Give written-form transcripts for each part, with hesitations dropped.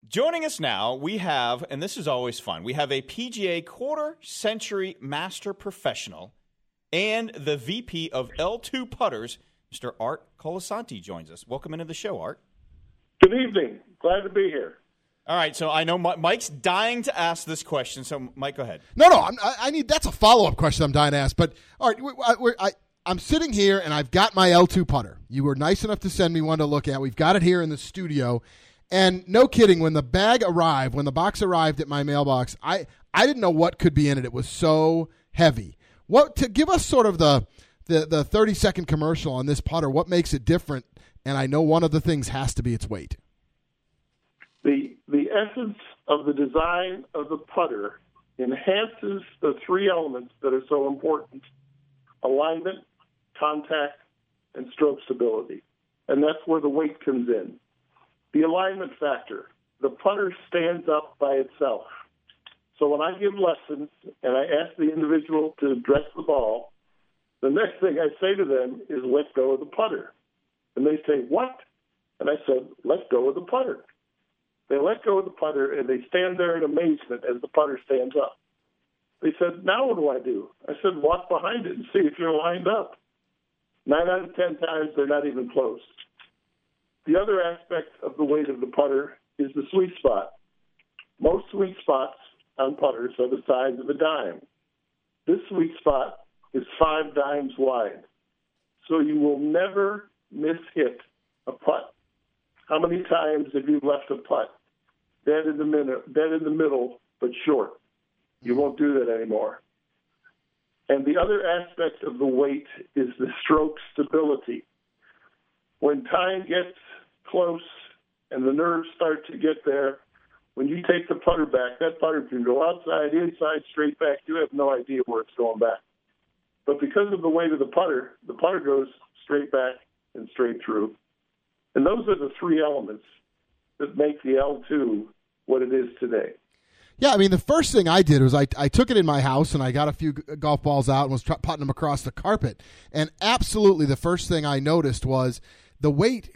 Joining us now, we have, and this is always fun, we have a PGA quarter-century master professional and the VP of L2 Putters, Mr. Art Colasanti joins us. Welcome into the show, Art. Good evening. Glad to be here. All right, so I know Mike's dying to ask this question, so Mike, go ahead. No, that's a follow-up question I'm dying to ask. But, all right, I'm sitting here, and I've got my L2 putter. You were nice enough to send me one to look at. We've got it here in the studio. And no kidding, when the box arrived at my mailbox, I didn't know what could be in it. It was so heavy. To give us sort of the 30-second commercial on this putter, what makes it different? And I know one of the things has to be its weight. The essence of the design of the putter enhances the three elements that are so important: alignment, contact, and stroke stability. And that's where the weight comes in. The alignment factor. The putter stands up by itself. So when I give lessons and I ask the individual to address the ball, the next thing I say to them is, let go of the putter. And they say, what? And I said, let go of the putter. They let go of the putter, and they stand there in amazement as the putter stands up. They said, now what do I do? I said, walk behind it and see if you're lined up. 9 out of 10 times, they're not even close. The other aspect of the weight of the putter is the sweet spot. Most sweet spots on putters are the size of a dime. This sweet spot is 5 dimes wide. So you will never mishit a putt. How many times have you left a putt dead in the middle, but short? You won't do that anymore. And the other aspect of the weight is the stroke stability. When time gets close and the nerves start to get there, when you take the putter back, that putter can go outside, inside, straight back. You have no idea where it's going back. But because of the weight of the putter goes straight back and straight through. And those are the three elements that make the L2 what it is today. Yeah, I mean, the first thing I did was I took it in my house and I got a few golf balls out and was putting them across the carpet. And absolutely the first thing I noticed was the weight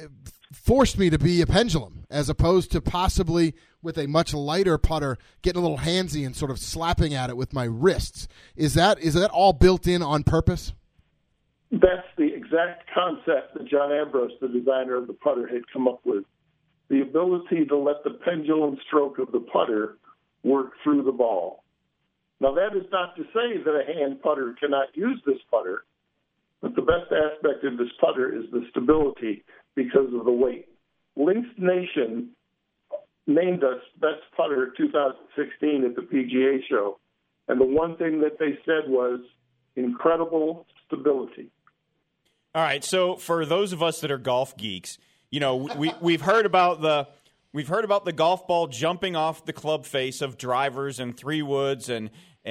forced me to be a pendulum as opposed to possibly with a much lighter putter getting a little handsy and sort of slapping at it with my wrists. Is that all built in on purpose? That's the exact concept that John Ambrose, the designer of the putter, had come up with. The ability to let the pendulum stroke of the putter work through the ball. Now, that is not to say that a hand putter cannot use this putter, but the best aspect of this putter is the stability because of the weight. Links Nation named us Best Putter 2016 at the PGA Show, and the one thing that they said was incredible stability. All right, so for those of us that are golf geeks, you know, we've heard about the golf ball jumping off the club face of drivers and 3-woods and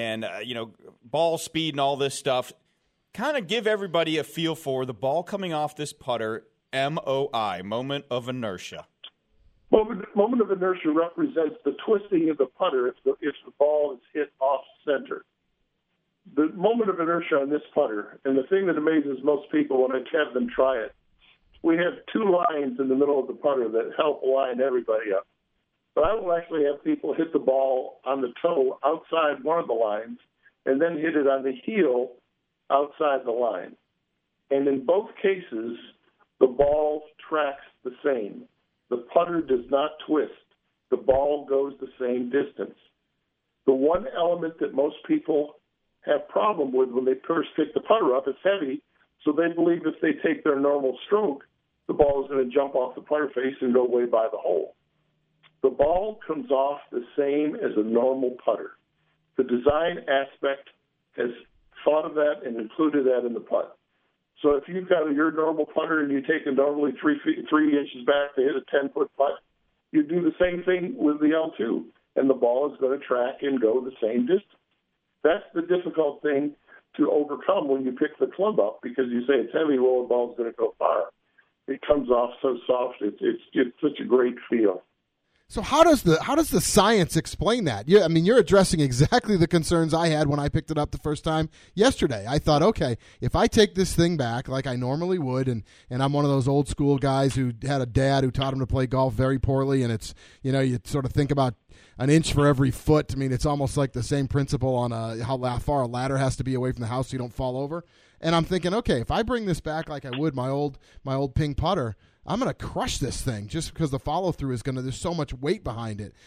ball speed and all this stuff. Kind of give everybody a feel for the ball coming off this putter, MOI, moment of inertia. Moment of inertia represents the twisting of the putter if the ball is hit off center. The moment of inertia on this putter, and the thing that amazes most people when I have them try it, we have 2 lines in the middle of the putter that help line everybody up. But I will actually have people hit the ball on the toe outside one of the lines and then hit it on the heel outside the line. And in both cases, the ball tracks the same. The putter does not twist. The ball goes the same distance. The one element that most people have problem with when they first pick the putter up, it's heavy, so they believe if they take their normal stroke, the ball is going to jump off the putter face and go way by the hole. The ball comes off the same as a normal putter. The design aspect has thought of that and included that in the putt. So if you've got your normal putter and you take it normally 3 inches back to hit a 10-foot putt, you do the same thing with the L2, and the ball is going to track and go the same distance. That's the difficult thing to overcome when you pick the club up, because you say it's heavy, well, the ball's going to go far. It comes off so soft. It's such a great feel. So how does the science explain that? I mean, you're addressing exactly the concerns I had when I picked it up the first time yesterday. I thought, okay, if I take this thing back like I normally would, and I'm one of those old school guys who had a dad who taught him to play golf very poorly, and it's, you sort of think about an inch for every foot. I mean, it's almost like the same principle on how far a ladder has to be away from the house so you don't fall over. And I'm thinking, okay, if I bring this back like I would my old ping putter, I'm going to crush this thing just because the follow-through is there's so much weight behind it.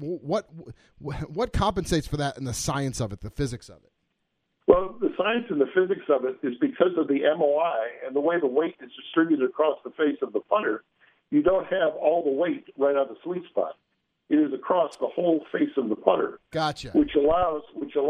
What compensates for that in the science of it, the physics of it? Well, the science and the physics of it is because of the MOI and the way the weight is distributed across the face of the putter, you don't have all the weight right on the sweet spot. It is across the whole face of the putter. Gotcha. Which allows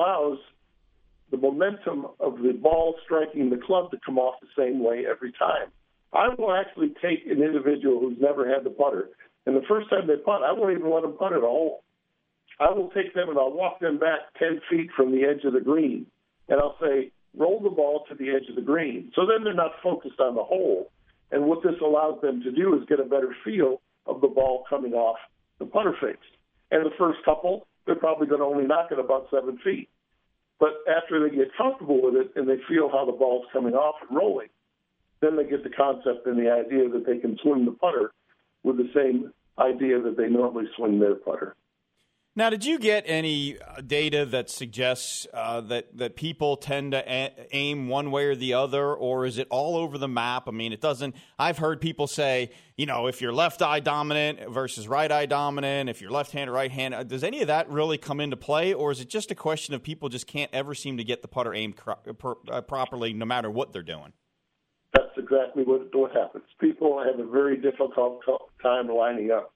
the momentum of the ball striking the club to come off the same way every time. I will actually take an individual who's never had the putter, and the first time they putt, I won't even let them putt at a hole. I will take them and I'll walk them back 10 feet from the edge of the green, and I'll say, roll the ball to the edge of the green. So then they're not focused on the hole, and what this allows them to do is get a better feel of the ball coming off the putter face. And the first couple, they're probably going to only knock it about 7 feet. But after they get comfortable with it and they feel how the ball's coming off and rolling, then they get the concept and the idea that they can swing the putter with the same idea that they normally swing their putter. Now, did you get any data that suggests that people tend to aim one way or the other, or is it all over the map? I mean, it doesn't. I've heard people say, if you're left eye dominant versus right eye dominant, if you're left hand or right hand, does any of that really come into play, or is it just a question of people just can't ever seem to get the putter aimed properly, no matter what they're doing? That's exactly what happens. People have a very difficult time lining up.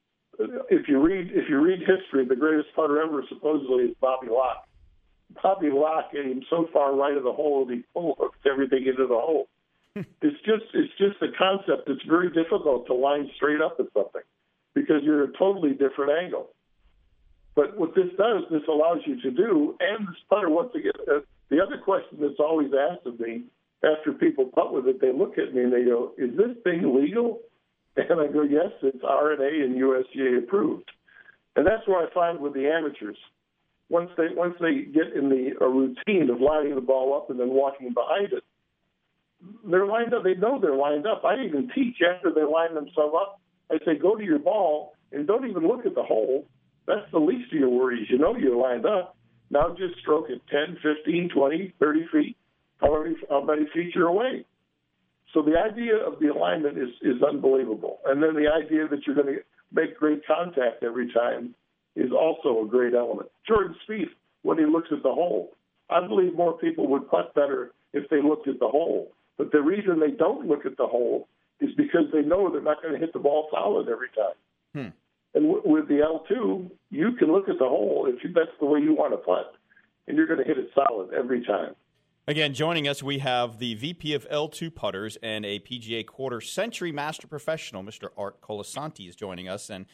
If you read history, the greatest putter ever supposedly is Bobby Locke. Bobby Locke aimed so far right of the hole that he hooked everything into the hole. It's just a concept. It's very difficult to line straight up at something because you're at a totally different angle. But what this does, this allows you to do, and this putter, once again, the other question that's always asked of me after people putt with it, they look at me and they go, "Is this thing legal?" And I go, "Yes, it's R&A and USGA approved." And that's what I find with the amateurs. Once they get in a routine of lining the ball up and then walking behind it, they're lined up. They know they're lined up. I even teach after they line themselves up. I say, go to your ball and don't even look at the hole. That's the least of your worries. You know you're lined up. Now just stroke it 10, 15, 20, 30 feet, how many feet you're away. So the idea of the alignment is unbelievable. And then the idea that you're going to make great contact every time is also a great element. Jordan Spieth, when he looks at the hole, I believe more people would putt better if they looked at the hole. But the reason they don't look at the hole is because they know they're not going to hit the ball solid every time. And with the L2, you can look at the hole if that's the way you want to putt, and you're going to hit it solid every time. Again, joining us, we have the VP of L2 Putters and a PGA quarter-century master professional, Mr. Art Colasanti, is joining us. And,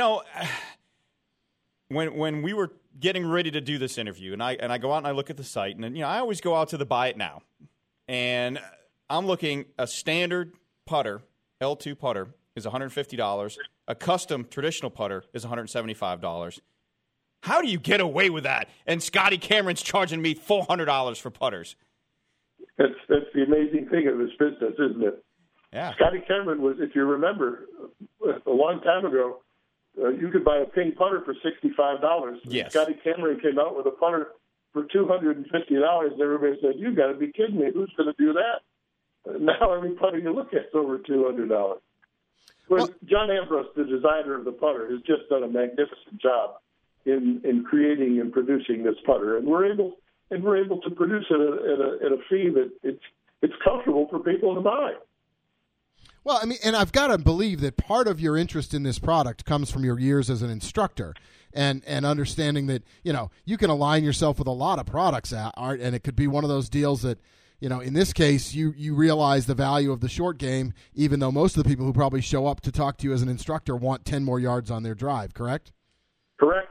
when we were getting ready to do this interview, and I go out and I look at the site, and I always go out to the Buy It Now, and I'm looking a standard putter, L2 putter, is $150. A custom traditional putter is $175. How do you get away with that? And Scotty Cameron's charging me $400 for putters. That's the amazing thing of this business, isn't it? Yeah. Scotty Cameron was, if you remember, a long time ago, you could buy a ping putter for $65. Yes. Scotty Cameron came out with a putter for $250, and everybody said, "You got to be kidding me! Who's going to do that?" Now every putter you look at is over $200. Well, John Ambrose, the designer of the putter, has just done a magnificent job in creating and producing this putter, and we're able to produce it at a fee that it's comfortable for people to buy. Well, I mean, and I've got to believe that part of your interest in this product comes from your years as an instructor and understanding that, you can align yourself with a lot of products, Art, and it could be one of those deals that, in this case, you realize the value of the short game, even though most of the people who probably show up to talk to you as an instructor want 10 more yards on their drive, correct? Correct.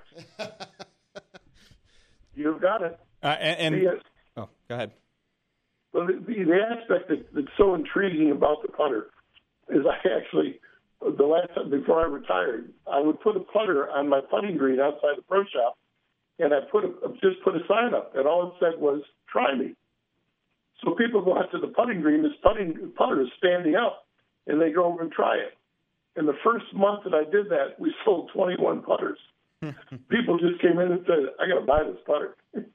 You've got it. Go ahead. Well, the aspect that's so intriguing about the putter is I the last time before I retired, I would put a putter on my putting green outside the pro shop, and I just put a sign up, and all it said was, "Try me." So people go out to the putting green, this putter is standing up, and they go over and try it. In the first month that I did that, we sold 21 putters. People just came in and said, "I got to buy this putter."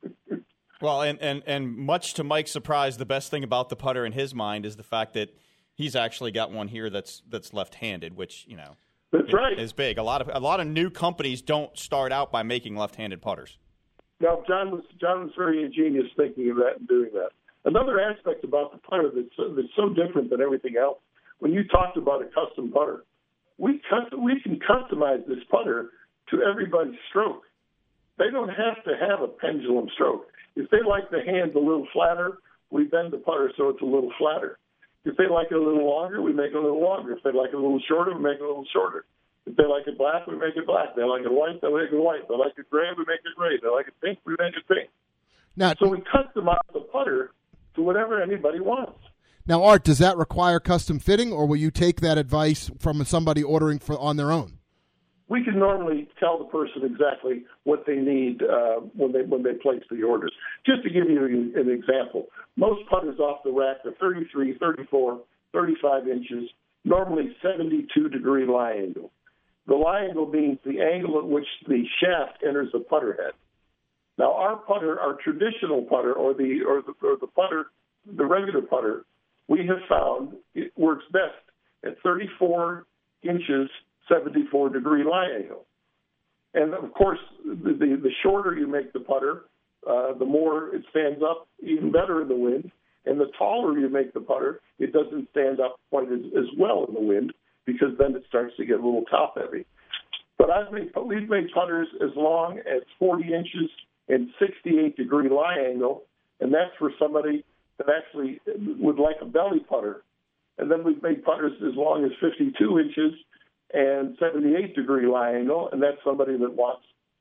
Well, and much to Mike's surprise, the best thing about the putter in his mind is the fact that he's actually got one here that's left-handed, which that's right, is big. A lot of new companies don't start out by making left-handed putters. Now, John was very ingenious thinking of that and doing that. Another aspect about the putter that's so different than everything else. When you talked about a custom putter, we can customize this putter to everybody's stroke. They don't have to have a pendulum stroke. If they like the hands a little flatter, we bend the putter so it's a little flatter. If they like it a little longer, we make it a little longer. If they like it a little shorter, we make it a little shorter. If they like it black, we make it black. They like it white, they make it white. They like it gray, we make it gray. They like it pink, we make it pink. Now, so we customize the putter to whatever anybody wants. Now, Art, does that require custom fitting, or will you take that advice from somebody ordering on their own? We can normally tell the person exactly what they need when they place the orders. Just to give you an example, most putters off the rack are 33, 34, 35 inches, normally 72-degree lie angle. The lie angle means the angle at which the shaft enters the putter head. Now, our putter, our traditional putter, or the putter, the regular putter, we have found it works best at 34 inches, 74-degree lie angle. And, of course, the shorter you make the putter, the more it stands up even better in the wind. And the taller you make the putter, it doesn't stand up quite as well in the wind, because then it starts to get a little top-heavy. But we've made putters as long as 40 inches and 68-degree lie angle, and that's for somebody that actually would like a belly putter. And then we've made putters as long as 52 inches and 78-degree lie angle, and that's somebody that wants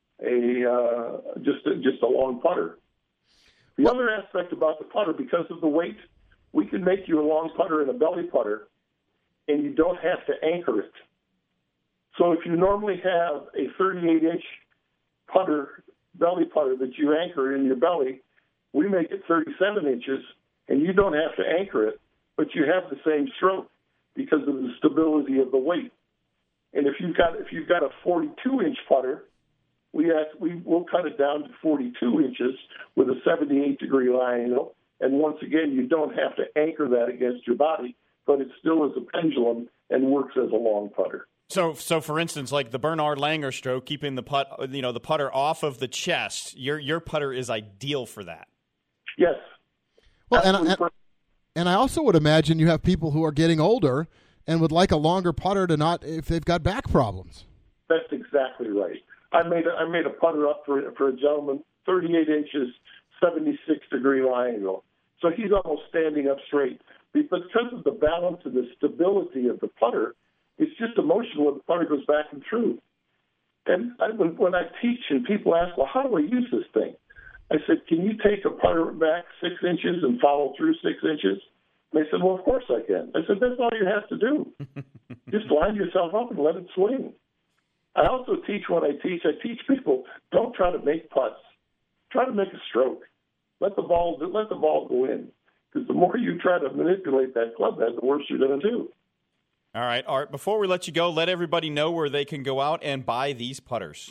just a long putter. The other aspect about the putter, because of the weight, we can make you a long putter and a belly putter, and you don't have to anchor it. So if you normally have a 38-inch putter, belly putter that you anchor in your belly, we make it 37 inches, and you don't have to anchor it, but you have the same stroke because of the stability of the weight. And if you've got a 42-inch putter, we'll cut it down to 42 inches with a 78-degree lie angle. And once again, you don't have to anchor that against your body, but it still is a pendulum and works as a long putter. So for instance, like the Bernard Langer stroke, keeping the putter off of the chest, your putter is ideal for that. Yes. Well, and I also would imagine you have people who are getting older and would like a longer putter if they've got back problems. That's exactly right. I made a putter up for a gentleman, 38 inches, 76-degree lie angle. So he's almost standing up straight. But because of the balance and the stability of the putter, it's just emotional when the putter goes back and through. And when I teach and people ask, well, how do I use this thing? I said, can you take a putter back 6 inches and follow through 6 inches? And they said, well, of course I can. I said, that's all you have to do. Just line yourself up and let it swing. I also teach I teach people, don't try to make putts. Try to make a stroke. Let the ball go in. Because the more you try to manipulate that club head, the worse you're going to do. All right, Art, before we let you go, let everybody know where they can go out and buy these putters.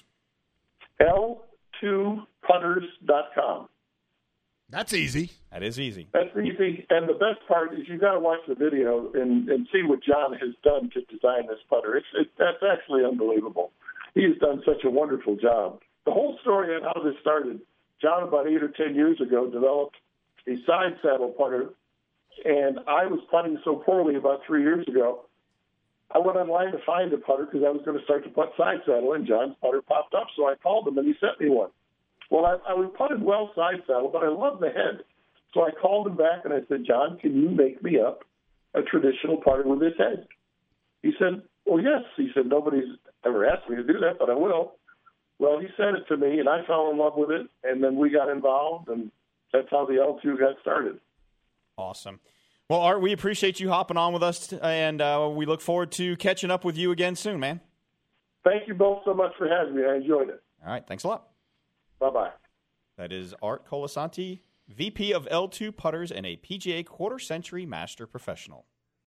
L2putters.com. That's easy. That is easy. That's easy. And the best part is you've got to watch the video and see what John has done to design this putter. That's actually unbelievable. He has done such a wonderful job. The whole story on how this started, John, about 8 or 10 years ago, developed a side saddle putter, and I was putting so poorly about 3 years ago. I went online to find a putter because I was going to start to putt side saddle, and John's putter popped up, so I called him, and he sent me one. Well, I putted well side saddle, but I love the head. So I called him back, and I said, John, can you make me up a traditional putter with this head? He said, well, yes. He said, nobody's ever asked me to do that, but I will. Well, he sent it to me, and I fell in love with it, and then we got involved, and that's how the L2 got started. Awesome. Well, Art, we appreciate you hopping on with us, and we look forward to catching up with you again soon, man. Thank you both so much for having me. I enjoyed it. All right, thanks a lot. Bye-bye. That is Art Colasanti, VP of L2 Putters and a PGA Quarter Century Master Professional.